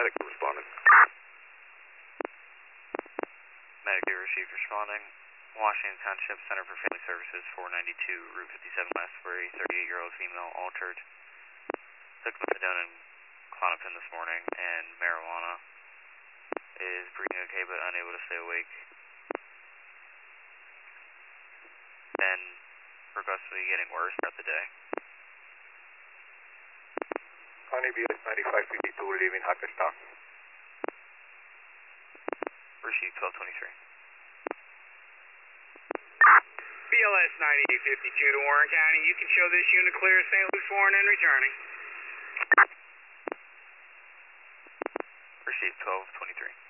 Medic responding. Medic received responding. Washington Township Center for Family Services, 492 Route 57 West, where a 38-year-old female altered. Took methadone and Klonopin this morning, and marijuana. Is breathing okay but unable to stay awake. Then progressively getting worse throughout the day. Connie BS 9552 leaving Hackettstown. Received 1223. BLS 9852 to Warren County. You can show this unit clear of St. Louis Warren and returning. Received 1223.